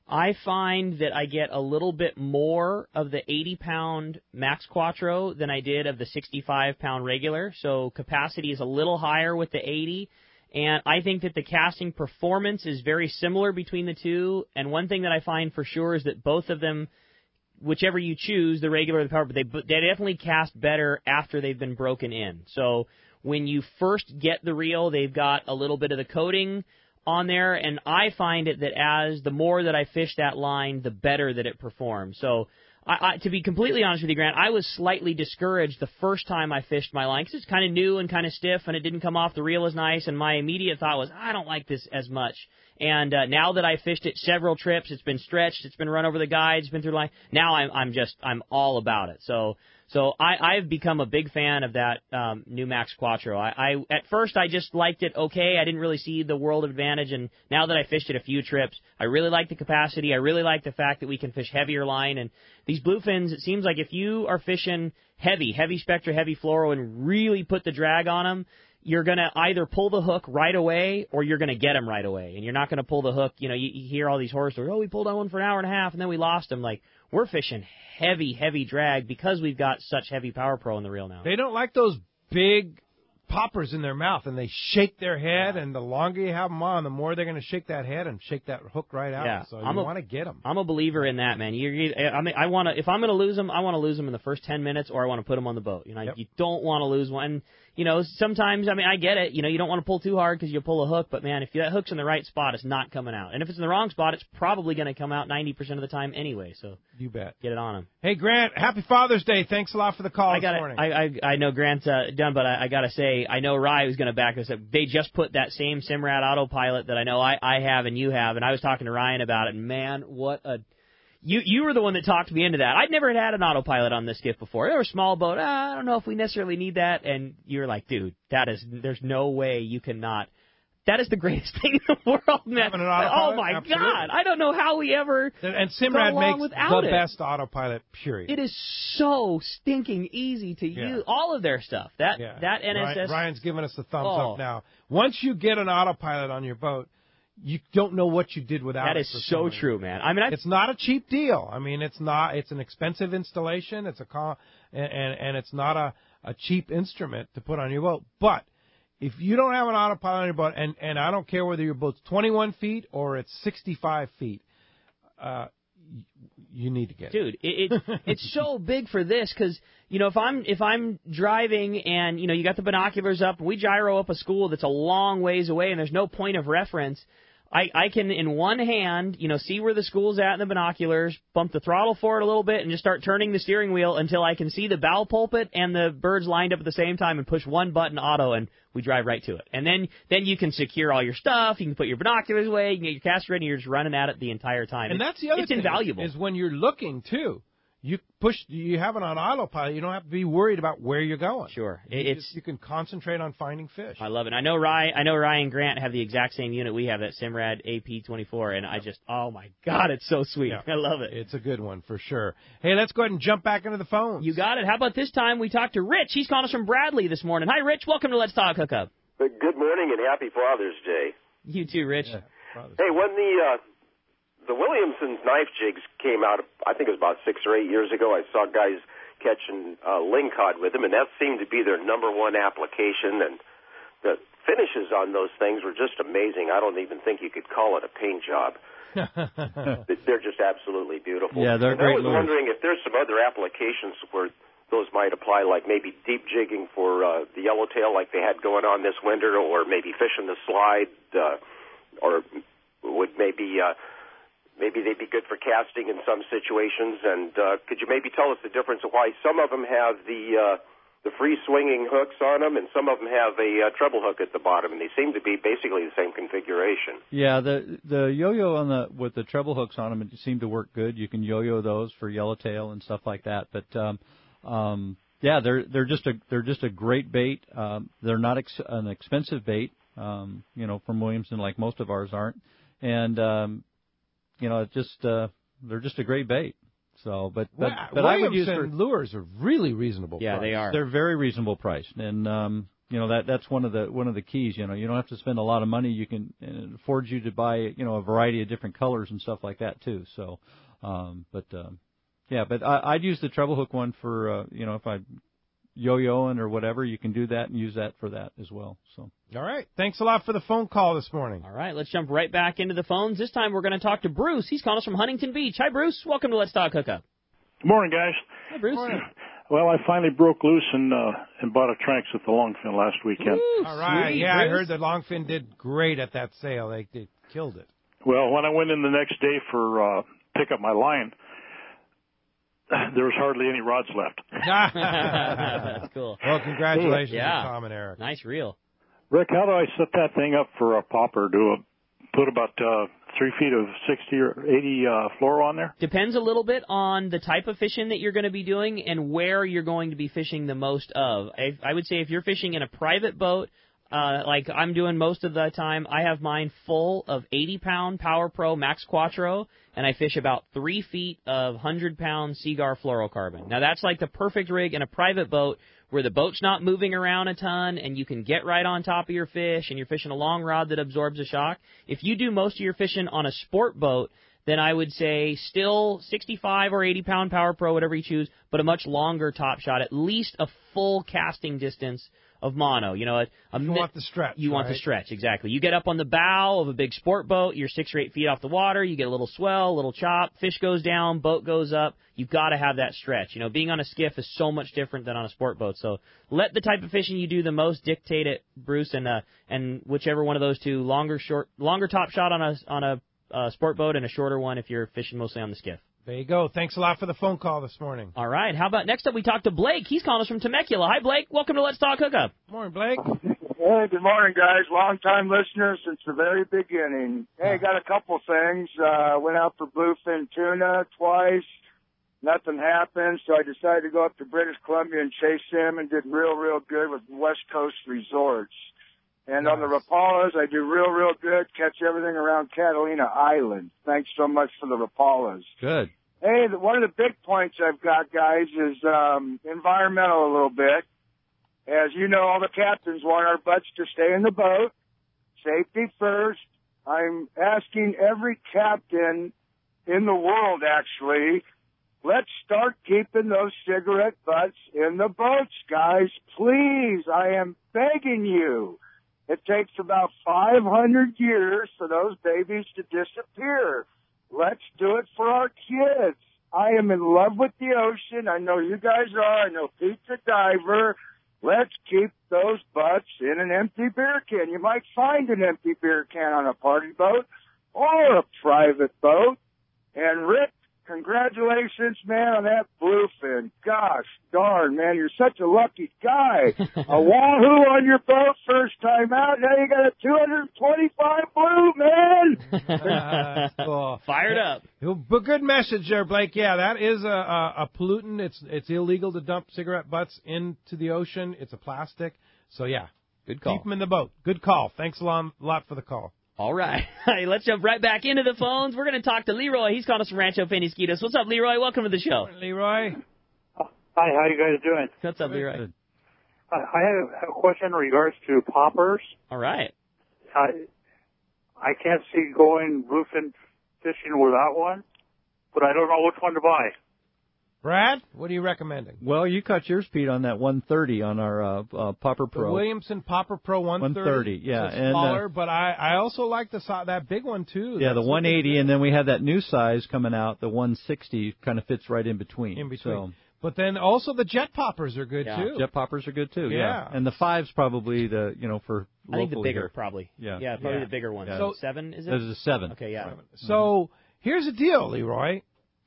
I find that I get a little bit more of the 80-pound Max Quattro than I did of the 65-pound regular. So capacity is a little higher with the 80. And I think that the casting performance is very similar between the two. And one thing that I find for sure is that both of them, whichever you choose, the regular or the power, but they definitely cast better after they've been broken in. So when you first get the reel, they've got a little bit of the coating on there, and I find it that as the more that I fish that line, the better that it performs. So, to be completely honest with you, Grant, I was slightly discouraged the first time I fished my line because it's kind of new and kind of stiff, and it didn't come off the reel as nice, and my immediate thought was, I don't like this as much. And now that I fished it several trips, it's been stretched, it's been run over the guides, it's been through the line, now I'm all about it. So I've become a big fan of that new Max Quattro. I at first I just liked it okay. I didn't really see the world of advantage, and now that I fished it a few trips, I really like the capacity. I really like the fact that we can fish heavier line. And these bluefins, it seems like if you are fishing heavy spectra, heavy fluoro, and really put the drag on them, you're going to either pull the hook right away or you're going to get them right away. And you're not going to pull the hook. You know, you hear all these horror stories. Oh, we pulled on one for an hour and a half, and then we lost them. Like, we're fishing heavy drag because we've got such heavy Power Pro in the reel now. They don't like those big poppers in their mouth, and they shake their head, and the longer you have them on, the more they're going to shake that head and shake that hook right out. Yeah. So you want to get them. I'm a believer in that, man. I want to. If I'm going to lose them, I want to lose them in the first 10 minutes, or I want to put them on the boat. You know, You don't want to lose one. You know, sometimes, I get it. You know, you don't want to pull too hard because you pull a hook, but, man, if that hook's in the right spot, it's not coming out. And if it's in the wrong spot, it's probably going to come out 90% of the time anyway. So you bet. Get it on them. Hey, Grant, happy Father's Day. Thanks a lot for the call this morning. I know Grant's done, but I got to say, I know Rye was going to back us up. They just put that same Simrad autopilot that I know I have and you have, and I was talking to Ryan about it, and, man, what a... You were the one that talked me into that. I'd never had an autopilot on this skiff before. They were a small boat. I don't know if we necessarily need that. And you were like, dude, there's no way you cannot. That is the greatest thing in the world, man. Oh, my Absolutely. God. I don't know how we ever And Simrad makes the best autopilot, period. It is so stinking easy to use. All of their stuff. That NSS. Ryan's giving us the thumbs up now. Once you get an autopilot on your boat, you don't know what you did without it. That is so true, man. It's not a cheap deal. It's not. It's an expensive installation. It's and it's not a cheap instrument to put on your boat. But if you don't have an autopilot on your boat, and I don't care whether your boat's 21 feet or it's 65 feet, you need to get it. Dude, it's so big for this because, you know, if I'm driving and, you know, you got the binoculars up and we gyro up a school that's a long ways away and there's no point of reference, I can, in one hand, you know, see where the school's at in the binoculars, bump the throttle forward a little bit, and just start turning the steering wheel until I can see the bow pulpit and the birds lined up at the same time and push one button auto, and we drive right to it. And then you can secure all your stuff, you can put your binoculars away, you can get your caster ready, and you're just running at it the entire time. And that's the other thing. It's invaluable. Is when you're looking, too. You have it on autopilot. You don't have to be worried about where you're going. Sure, you can concentrate on finding fish. I love it. I know Ryan Grant have the exact same unit we have, that Simrad AP24, and oh my God, it's so sweet. Yeah. I love it. It's a good one for sure. Hey, let's go ahead and jump back into the phones. You got it. How about this time we talk to Rich? He's calling us from Bradley this morning. Hi, Rich. Welcome to Let's Talk Hookup. Good morning and happy Father's Day. You too, Rich. Yeah, hey, when the Williamson's knife jigs came out, I think it was about 6 or 8 years ago, I saw guys catching lingcod with them, and that seemed to be their number one application, and the finishes on those things were just amazing. I don't even think you could call it a paint job. They're just absolutely beautiful. Yeah, they're great. I was wondering if there's some other applications where those might apply, like maybe deep jigging for the yellowtail like they had going on this winter, or maybe fishing the slide, or would maybe they'd be good for casting in some situations. And could you maybe tell us the difference of why some of them have the free swinging hooks on them and some of them have a treble hook at the bottom, and they seem to be basically the same configuration? Yeah, the yo-yo with the treble hooks on them seem to work good. You can yo-yo those for yellowtail and stuff like that. But yeah, they're just a great bait. They're not an expensive bait, you know, from Williamson, like most of ours aren't. And you know, they're just a great bait. So, but I would use lures are really reasonable. Yeah, price. they are. They're very reasonable priced, and that's one of the keys. You don't have to spend a lot of money. You can it affords you to buy a variety of different colors and stuff like that too. So, but I'd use the treble hook one for if I yo-yoing or whatever, you can do that and use that for that as well. So. All right. Thanks a lot for the phone call this morning. All right. Let's jump right back into the phones. This time we're going to talk to Bruce. He's calling us from Huntington Beach. Hi, Bruce. Welcome to Let's Talk Hookup. Good morning, guys. Hi, Bruce. Morning. Well, I finally broke loose and bought a Tranx at the Longfin last weekend. Ooh, all right. sweet, Yeah, Bruce. I heard that Longfin did great at that sale. They killed it. Well, when I went in the next day for pick up my line, there was hardly any rods left. That's cool. Well, congratulations Yeah. to Tom and Eric. Nice reel. Rick, how do I set that thing up for a popper? Put about 3 feet of 60 or 80 fluoro on there? Depends a little bit on the type of fishing that you're going to be doing and where you're going to be fishing the most of. I would say if you're fishing in a private boat, like I'm doing most of the time, I have mine full of 80-pound Power Pro Max Quattro, and I fish about 3 feet of 100-pound Seaguar fluorocarbon. Now, that's like the perfect rig in a private boat where the boat's not moving around a ton and you can get right on top of your fish and you're fishing a long rod that absorbs a shock. If you do most of your fishing on a sport boat, then I would say still 65 or 80-pound Power Pro, whatever you choose, but a much longer top shot, at least a full casting distance of mono. You want the stretch. You want the stretch, exactly. You get up on the bow of a big sport boat, you're 6 or 8 feet off the water, you get a little swell, a little chop, fish goes down, boat goes up. You've got to have that stretch. Being on a skiff is so much different than on a sport boat. So let the type of fishing you do the most dictate it, Bruce, and whichever one of those two, longer top shot on a sport boat and a shorter one if you're fishing mostly on the skiff. There you go. Thanks a lot for the phone call this morning. All right. How about next up we talk to Blake. He's calling us from Temecula. Hi, Blake. Welcome to Let's Talk Hookup. Morning, Blake. Hey, good morning, guys. Long-time listeners since the very beginning. Hey, got a couple things. Went out for bluefin tuna twice. Nothing happened, so I decided to go up to British Columbia and chase him and did real good with West Coast Resorts. And on the Rapalas, I do real good, catch everything around Catalina Island. Thanks so much for the Rapalas. Good. Hey, one of the big points I've got, guys, is environmental a little bit. As you know, all the captains want our butts to stay in the boat. Safety first. I'm asking every captain in the world, actually, let's start keeping those cigarette butts in the boats, guys. Please, I am begging you. It takes about 500 years for those babies to disappear. Let's do it for our kids. I am in love with the ocean. I know you guys are. I know Pete's a diver. Let's keep those butts in an empty beer can. You might find an empty beer can on a party boat or a private boat. And Rick, congratulations, man, on that bluefin. Gosh darn, man, you're such a lucky guy. A wahoo on your boat first time out. Now you got a 225 blue, man. Cool. Fired up. Good message there, Blake. Yeah, that is a pollutant. It's illegal to dump cigarette butts into the ocean. It's a plastic. So, yeah. Good call. Keep them in the boat. Good call. Thanks a lot for the call. All right. Hey, let's jump right back into the phones. We're going to talk to Leroy. He's calling us from Rancho Penasquitos. What's up, Leroy? Welcome to the show. Morning, Leroy. Hi, how you guys doing? What's up, Leroy? I have a question in regards to poppers. All right. I can't see going bluefin fishing without one, but I don't know which one to buy. Brad, what are you recommending? Well, you caught your speed on that 130 on our Popper Pro. The Williamson Popper Pro 130. Yeah. It's smaller, but I also like that big one, too. Yeah, the 180, and then we had that new size coming out, the 160, kind of fits right in between. In between. So. But then also the jet poppers are good, too. Jet poppers are good, too, yeah. And the 5's probably for local. I think the bigger, here. probably. Yeah. Probably the bigger one. Yeah. So 7, is it? This is a 7. Okay, yeah. 7. So here's the deal, Leroy.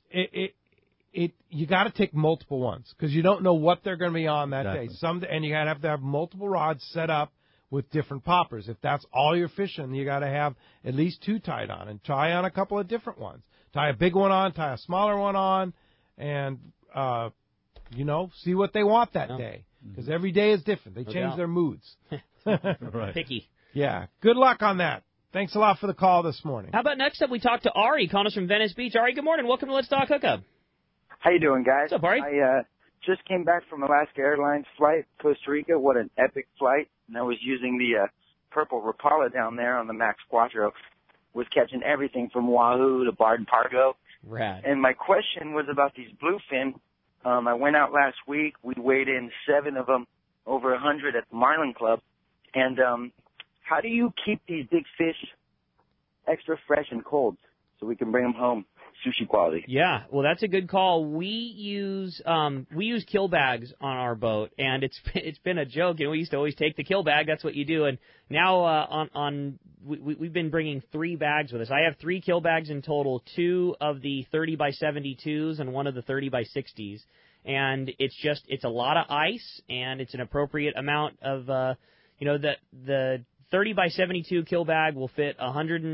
You got to take multiple ones because you don't know what they're going to be on that day. And you got to have multiple rods set up with different poppers. If that's all you're fishing, you got to have at least 2 tied on and tie on a couple of different ones. Tie a big one on, tie a smaller one on, and see what they want that day because every day is different. They change their moods. Right. Picky. Yeah. Good luck on that. Thanks a lot for the call this morning. How about next up we talk to Ari, calling us from Venice Beach. Ari, good morning. Welcome to Let's Talk Hookup. How you doing, guys? What's up, Ari? just came back from Alaska Airlines flight, Costa Rica. What an epic flight. And I was using the purple Rapala down there on the Max Quattro. Was catching everything from wahoo to barred pargo. Rad. And my question was about these bluefin. I went out last week. We weighed in 7 of them, over 100 at the Marlin Club. And how do you keep these big fish extra fresh and cold so we can bring them home sushi quality? Yeah, well, that's a good call. We use kill bags on our boat, and it's been a joke. You know, we used to always take the kill bag. That's what you do. And now we've been bringing 3 bags with us. I have 3 kill bags in total, 2 of the 30 by 72s and 1 of the 30 by 60s. And it's a lot of ice, and it's an appropriate amount of the 30 by 72 kill bag will fit a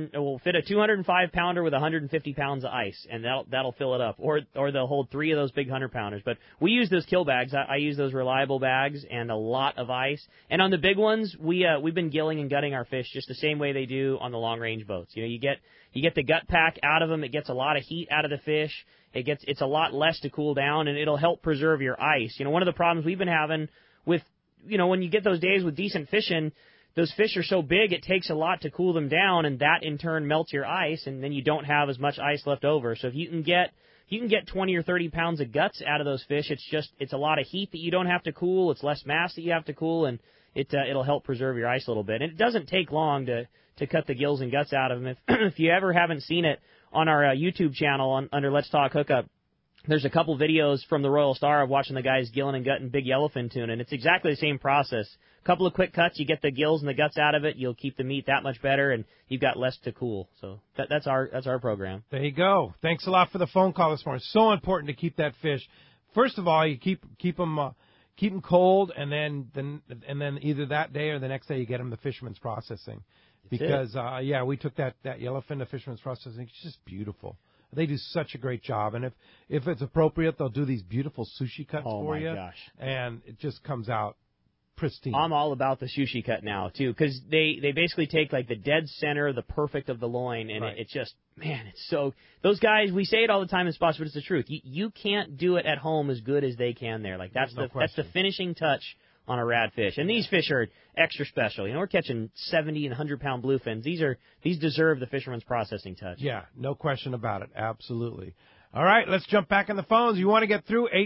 205 pounder with 150 pounds of ice, and that'll fill it up, or they'll hold 3 of those big 100 pounders. But we use those kill bags. I use those reliable bags and a lot of ice. And on the big ones, we've been gilling and gutting our fish just the same way they do on the long range boats. You know, you get the gut pack out of them. It gets a lot of heat out of the fish. It's a lot less to cool down, and it'll help preserve your ice. You know, one of the problems we've been having with, you know, when you get those days with decent fishing, those fish are so big it takes a lot to cool them down, and that in turn melts your ice, and then you don't have as much ice left over. So if you can get 20 or 30 pounds of guts out of those fish, it's a lot of heat that you don't have to cool. It's less mass that you have to cool, and it'll help preserve your ice a little bit. And it doesn't take long to cut the gills and guts out of them. If you ever haven't seen it on our YouTube channel under Let's Talk Hookup, there's a couple videos from the Royal Star of watching the guys gilling and gutting big yellowfin tuna, and it's exactly the same process. A couple of quick cuts, you get the gills and the guts out of it, you'll keep the meat that much better, and you've got less to cool. So that's our program. There you go. Thanks a lot for the phone call this morning. So important to keep that fish. First of all, you keep them cold, and then either that day or the next day you get them to Fisherman's Processing. Because we took that yellowfin to Fisherman's Processing. It's just beautiful. They do such a great job, and if it's appropriate, they'll do these beautiful sushi cuts for you. Oh my gosh! And it just comes out pristine. I'm all about the sushi cut now too, because they basically take like the dead center, the perfect of the loin, and it's just, man, it's so. Those guys, we say it all the time in spots, but it's the truth. You can't do it at home as good as they can there. Like that's the finishing touch on a rad fish. And these fish are extra special. You know, we're catching 70 and 100-pound bluefins. These deserve the Fisherman's Processing touch. Yeah, no question about it. Absolutely. All right, let's jump back on the phones. You want to get through,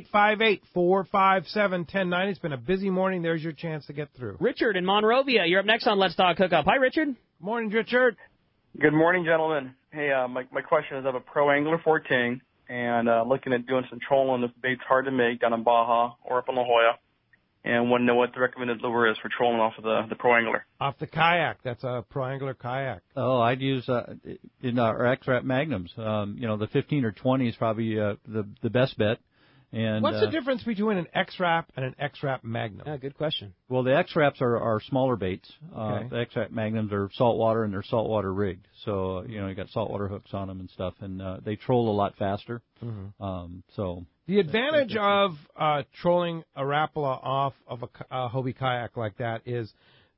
858-457-1090. It's been a busy morning. There's your chance to get through. Richard in Monrovia, you're up next on Let's Talk Hookup. Hi, Richard. Morning, Richard. Good morning, gentlemen. Hey, my question is, I have a Pro Angler 14 and looking at doing some trolling if the bait's hard to make down in Baja or up in La Jolla. And want to know what the recommended lure is for trolling off of the Pro Angler. Off the kayak. That's a Pro Angler kayak. Oh, I'd use in our X-Wrap Magnums. The 15 or 20 is probably the best bet. And what's the difference between an X-Wrap and an X-Wrap Magnum? Yeah, good question. Well, the X-Wraps are smaller baits. Okay. The X-Wrap Magnums are saltwater, and they're saltwater rigged. So, you got saltwater hooks on them and stuff, and they troll a lot faster. Mm-hmm. The advantage of trolling a Rapala off of a Hobie kayak like that is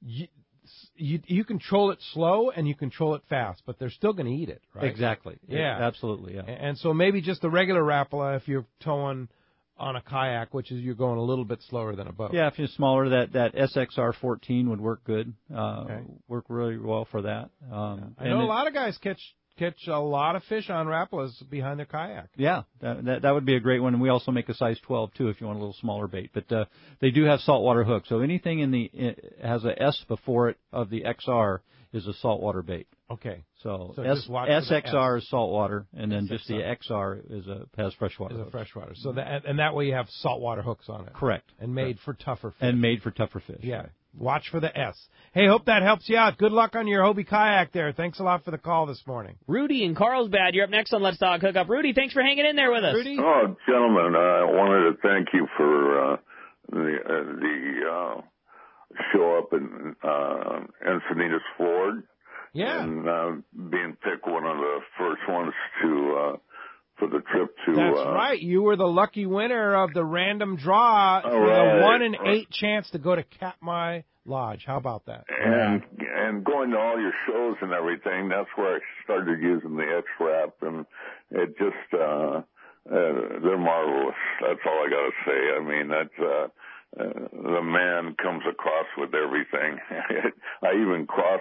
you can troll it slow and you can troll it fast, but they're still going to eat it, right? Exactly. Yeah. Absolutely, yeah. And so maybe just the regular Rapala if you're towing on a kayak, which is you're going a little bit slower than a boat. Yeah, if you're smaller, that SXR 14 would work good. Work really well for that. I know a lot of guys catch a lot of fish on Rapalas behind their kayak. Yeah, that would be a great one. And we also make a size 12 too if you want a little smaller bait. But they do have saltwater hooks, so anything has a S before it of the XR is a saltwater bait. Okay. So SXR is saltwater, and then just the XR has freshwater. Is a freshwater. So that way you have saltwater hooks on it. Correct. And made for tougher fish. Yeah. Watch for the S. Hey, hope that helps you out. Good luck on your Hobie kayak there. Thanks a lot for the call this morning. Rudy in Carlsbad, you're up next on Let's Talk Hookup. Rudy, thanks for hanging in there with us. Rudy? Oh, gentlemen, I wanted to thank you for the show up in Encinitas, Florida. Yeah. And being picked one of the first ones for the trip to... That's right. You were the lucky winner of the random draw for the 1 in 8 chance to go to Katmai Lodge. How about that? And going to all your shows and everything, that's where I started using the X-Wrap, and it just they're marvelous. That's all I got to say. I mean, that's the man comes across with everything. I even cross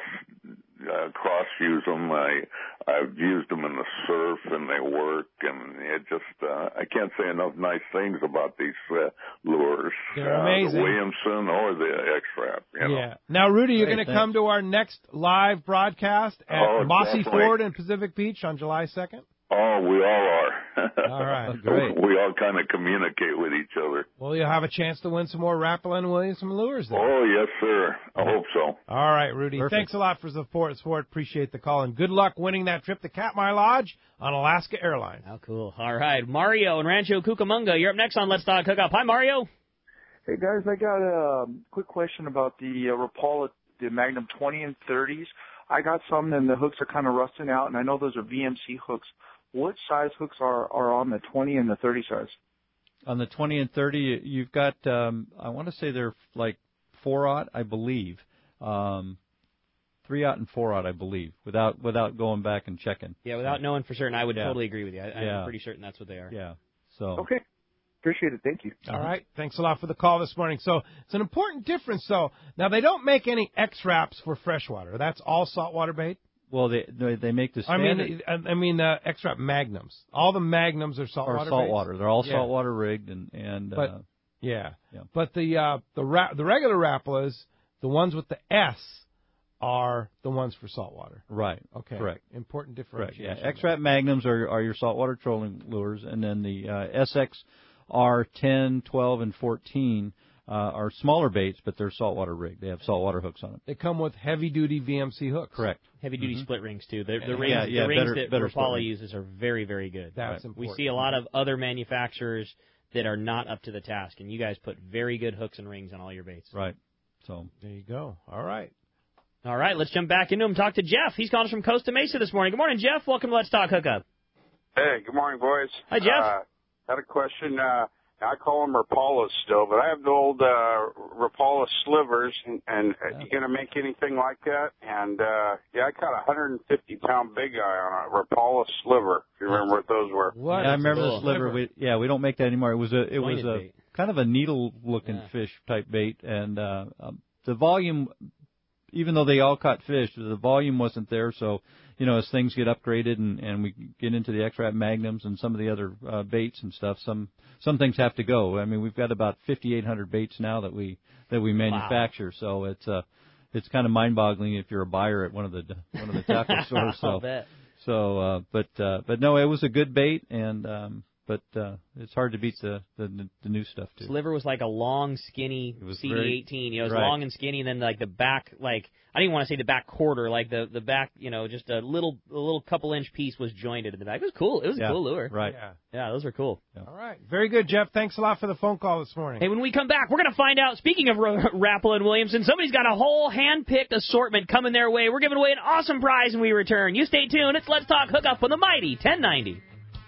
use them. I've used them in the surf, and they work. And it just I can't say enough nice things about these lures. They're amazing. The Williamson or the X-Wrap. You know. Now, Rudy, you're going to come to our next live broadcast at Mossy definitely. Ford in Pacific Beach on July 2nd? Oh, we all are. All right. Great. We all kind of communicate with each other. Well, you'll have a chance to win some more Rapala and Williamson lures there. Oh, yes, sir. I hope so. All right, Rudy. Perfect. Thanks a lot for the support. Appreciate the call, and good luck winning that trip to Katmai Lodge on Alaska Airlines. How cool. All right. Mario in Rancho Cucamonga, you're up next on Let's Talk Hookup. Hi, Mario. Hey, guys, I got a quick question about the Rapala, the Magnum 20 and 30s. I got some, and the hooks are kind of rusting out, and I know those are VMC hooks. What size hooks are on the 20 and the 30 size? On the 20 and 30, you've got, I want to say they're like 4/0, I believe. 3/0 and 4/0, I believe, without going back and checking. Yeah, without knowing for certain, I would totally agree with you. I'm pretty certain that's what they are. Yeah. So. Okay. Appreciate it. Thank you. All right. Thanks a lot for the call this morning. So it's an important difference. So now they don't make any X-Wraps for freshwater. That's all saltwater bait? Well, they make the standard. I mean X-Wrap Magnums. All the Magnums are saltwater. Saltwater. They're all saltwater rigged and. But But the regular Rapalas, the ones with the S, are the ones for saltwater. Right. Okay. Correct. Important differentiation. Yeah. X-Wrap Magnums are your saltwater trolling lures, and then the SXR 10, 12, and 14. Are smaller baits, but they're saltwater rigged. They have saltwater hooks on them. They come with heavy-duty VMC hooks. Correct. Heavy-duty split rings, too. The rings that Rapala uses are very, very good. That's important. We see a lot of other manufacturers that are not up to the task, and you guys put very good hooks and rings on all your baits. Right. So there you go. All right. All right, let's jump back into him. Talk to Jeff. He's calling us from Costa Mesa this morning. Good morning, Jeff. Welcome to Let's Talk Hookup. Hey, good morning, boys. Hi, Jeff. Had a question. I call them Rapalas still, but I have the old Rapala slivers, and you going to make anything like that? And, I caught a 150-pound big eye on a Rapala sliver, if you remember what those were. What? Yeah, I remember the sliver. We don't make that anymore. It was a kind of a needle-looking fish type bait, and the volume, even though they all caught fish, the volume wasn't there, so as things get upgraded and we get into the X-Wrap Magnums and some of the other baits and stuff, some things have to go. I mean, we've got about 5,800 baits now that we manufacture, so it's kind of mind-boggling if you're a buyer at one of the tackle stores. So, but no, it was a good bait, and but it's hard to beat the new stuff too. Sliver was like a long, skinny CD18. It was long and skinny, and then like the back, I didn't want to say the back quarter, like the back, just a little couple inch piece was jointed in the back. It was cool. It was a cool lure. Right. Yeah, those were cool. Yeah. All right. Very good, Jeff. Thanks a lot for the phone call this morning. Hey, when we come back, we're going to find out, speaking of Rapala and Williamson, somebody's got a whole hand-picked assortment coming their way. We're giving away an awesome prize when we return. You stay tuned. It's Let's Talk Hookup on the Mighty 1090.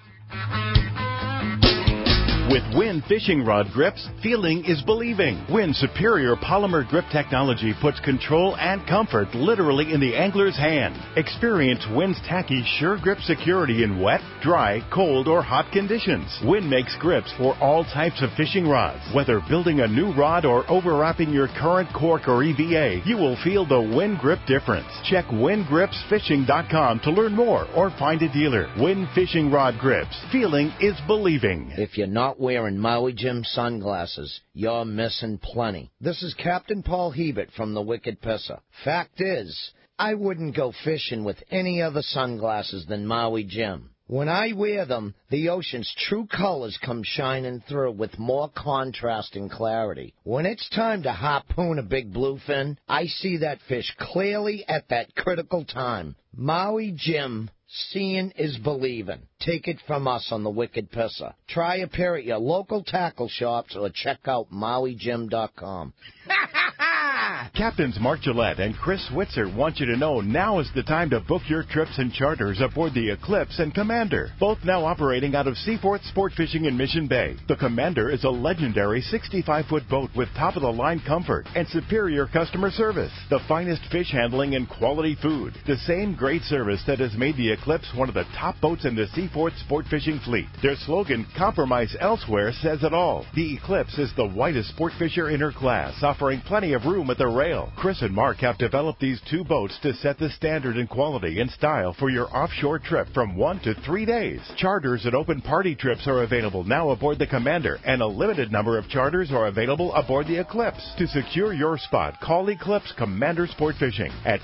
With Winn fishing rod grips, feeling is believing. Winn's superior polymer grip technology puts control and comfort literally in the angler's hand. Experience Winn's tacky Sure Grip security in wet, dry, cold, or hot conditions. Winn makes grips for all types of fishing rods. Whether building a new rod or overwrapping your current cork or EVA, you will feel the Winn grip difference. Check WinnGripsFishing.com to learn more or find a dealer. Winn fishing rod grips. Feeling is believing. If you're not wearing Maui Jim sunglasses, you're missing plenty. This is Captain Paul Hebert from the Wicked Pisser. Fact is, I wouldn't go fishing with any other sunglasses than Maui Jim. When I wear them, the ocean's true colors come shining through with more contrast and clarity. When it's time to harpoon a big bluefin, I see that fish clearly at that critical time. Maui Jim, seeing is believing. Take it from us on the Wicked Pisser. Try a pair at your local tackle shops or check out MauiJim.com. Captains Mark Gillette and Chris Switzer want you to know now is the time to book your trips and charters aboard the Eclipse and Commander, both now operating out of Seaforth Sport Fishing in Mission Bay. The Commander is a legendary 65-foot boat with top-of-the-line comfort and superior customer service, the finest fish handling and quality food, the same great service that has made the Eclipse one of the top boats in the Seaforth Sport Fishing fleet. Their slogan, "Compromise Elsewhere," says it all. The Eclipse is the widest sport fisher in her class, offering plenty of room at the rail. Chris and Mark have developed these two boats to set the standard in quality and style for your offshore trip from 1 to 3 days. Charters and open party trips are available now aboard the Commander, and a limited number of charters are available aboard the Eclipse. To secure your spot, call Eclipse Commander Sport Fishing at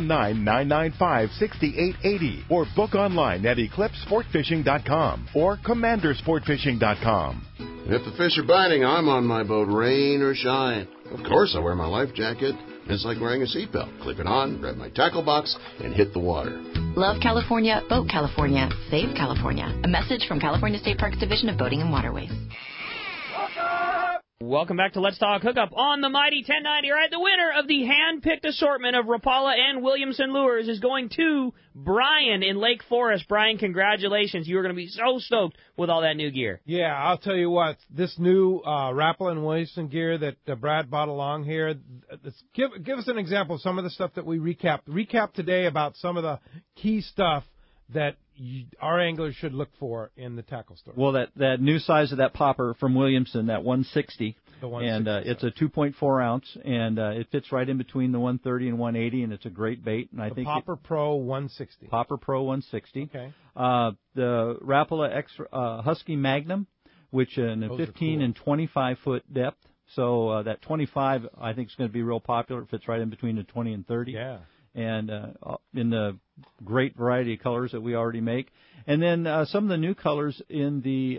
619-995-6880 or book online at eclipsesportfishing.com or commandersportfishing.com. If the fish are biting, I'm on my boat, rain or shine. Of course, I wear my life jacket. It's like wearing a seatbelt. Clip it on, grab my tackle box, and hit the water. Love California, boat California, save California. A message from California State Parks Division of Boating and Waterways. Welcome back to Let's Talk Hookup on the Mighty 1090. All right, the winner of the hand-picked assortment of Rapala and Williamson lures is going to Brian in Lake Forest. Brian, congratulations. You are going to be so stoked with all that new gear. Yeah, I'll tell you what. This new Rapala and Williamson gear that Brad brought along here, give us an example of some of the stuff that we recapped. Recap today about some of the key stuff that our anglers should look for in the tackle store. Well, that new size of that popper from Williamson, that 160, the 160 and it's a 2.4 ounce, and it fits right in between the 130 and 180, and it's a great bait. And I think Popper Pro 160. Popper Pro 160. Okay. The Rapala X Husky Magnum, which in a 15 and 25 foot depth. So that 25, I think, is going to be real popular. It fits right in between the 20 and 30. Yeah. And in the great variety of colors that we already make. And then some of the new colors in the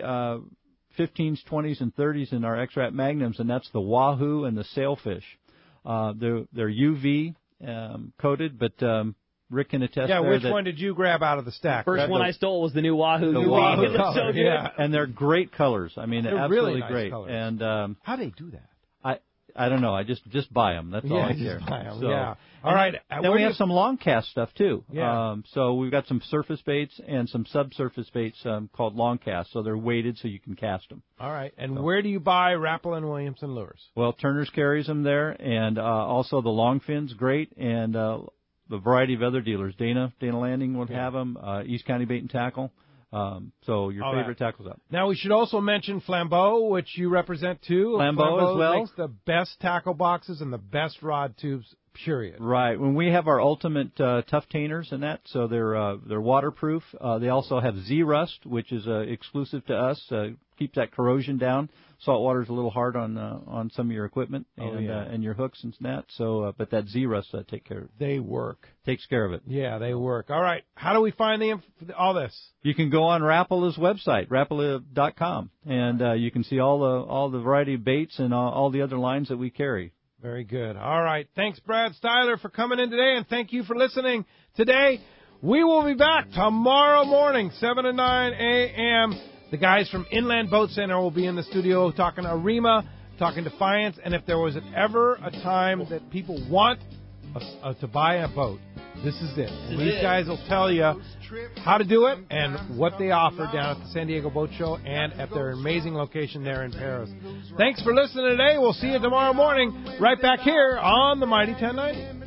15s, 20s, and 30s in our X-Rap Magnums, and that's the Wahoo and the Sailfish. They're UV coated, but Rick can attest Yeah, there which that one did you grab out of the stack? First one I stole was the new Wahoo. The Wahoo. It looks so good. Yeah. And they're great colors. I mean, they're absolutely really nice great. colors. And how do they do that? I don't know. I just buy them. That's all I care. Just buy 'em. So, yeah. All right. Then we have some long cast stuff too. Yeah. So we've got some surface baits and some subsurface baits called long cast. So they're weighted so you can cast them. All right. And where do you buy Rapala and Williamson lures? Well, Turner's carries them there, and also the Longfin's great, and the variety of other dealers. Dana Landing will have them. East County Bait and Tackle. So your favorite tackles up. Now we should also mention Flambeau, which you represent too. Flambeau as well makes the best tackle boxes and the best rod tubes. Period. Right. When we have our ultimate tough tainers and that, so they're waterproof. They also have Z-Rust, which is exclusive to us. Keeps that corrosion down. Salt water's a little hard on some of your equipment and your hooks and that. So, but that Z-Rust takes care of it. They work. Takes care of it. Yeah, they work. All right. How do we find all this? You can go on Rapala's website, Rapala.com, and you can see all the variety of baits and all the other lines that we carry. Very good. All right. Thanks, Brad Styler, for coming in today, and thank you for listening today. We will be back tomorrow morning, 7 to 9 a.m. The guys from Inland Boat Center will be in the studio talking Arima, talking Defiance, and if there was ever a time that people want to buy a boat, this is it. And these guys will tell you how to do it and what they offer down at the San Diego Boat Show and at their amazing location there in Paris. Thanks for listening today. We'll see you tomorrow morning right back here on the Mighty 1090.